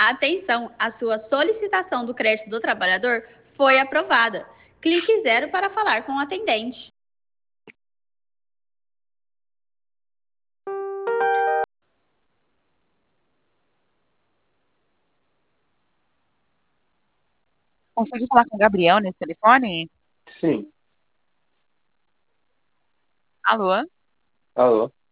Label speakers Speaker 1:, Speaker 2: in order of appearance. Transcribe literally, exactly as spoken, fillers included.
Speaker 1: Atenção, a sua solicitação do crédito do trabalhador foi aprovada. Clique zero para falar com o atendente.
Speaker 2: Consegue falar com o Gabriel nesse telefone?
Speaker 3: Sim.
Speaker 2: Alô?
Speaker 3: Alô?